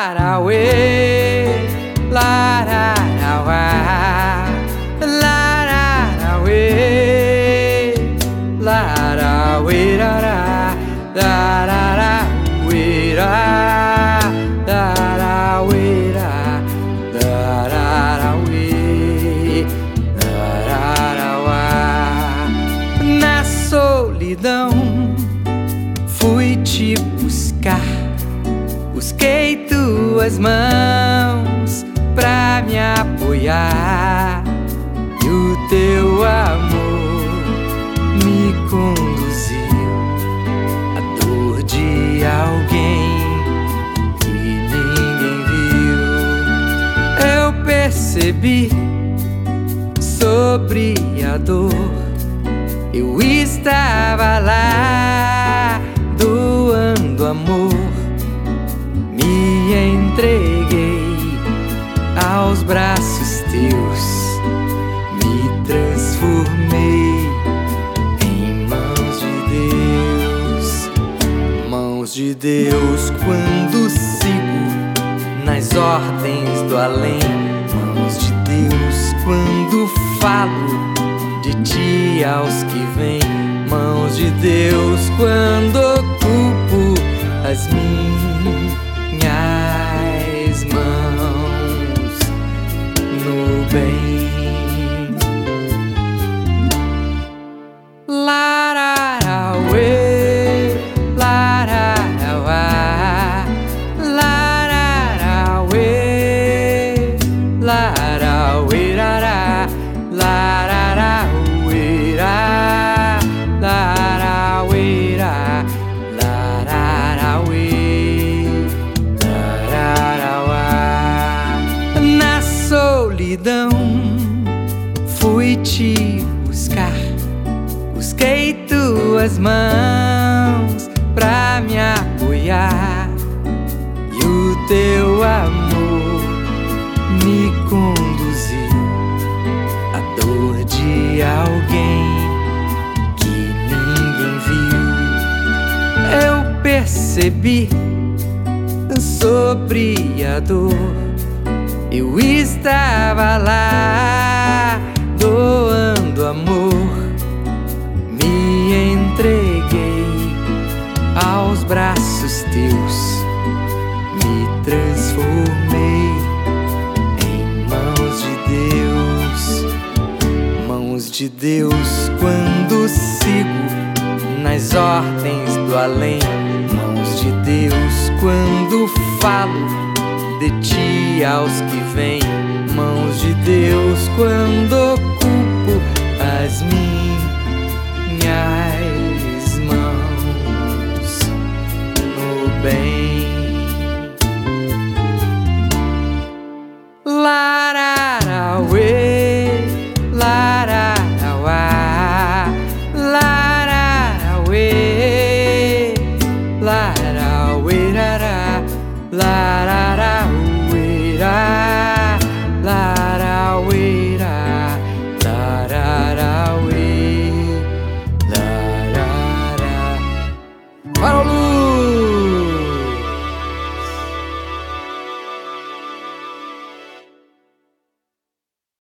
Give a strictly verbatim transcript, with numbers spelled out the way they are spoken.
Lararauê, lararauá, lararauê, lararauerará, lararauerá, lararauerá, lararauê, lararauá. Na solidão fui te buscar, busquei tuas mãos pra me apoiar, e o teu amor me conduziu à dor de alguém que ninguém viu. Eu percebi sobre a dor, eu estava lá doando amor. Me entreguei aos braços teus, me transformei em mãos de Deus. Mãos de Deus quando sigo nas ordens do além. Mãos de Deus quando falo de ti aos que vêm. Mãos de Deus quando ocupo as minhas mãos no bem. Lararauê, lararauá, lararauê, lararauerará, lararauerá, lararauerá, lararauê, lararauá. Na solidão fui te buscar, busquei tuas mãos pra me apoiar, e o teu amor me conduziu à dor de alguém que ninguém viu. Eu percebi sobre a dor, eu estava lá doando amor. Me entreguei aos braços teus, me transformei em mãos de Deus. Mãos de Deus quando sigo nas ordens do além. Mãos de Deus quando falo de ti aos que vêm. Mãos de Deus quando ocupo as minhas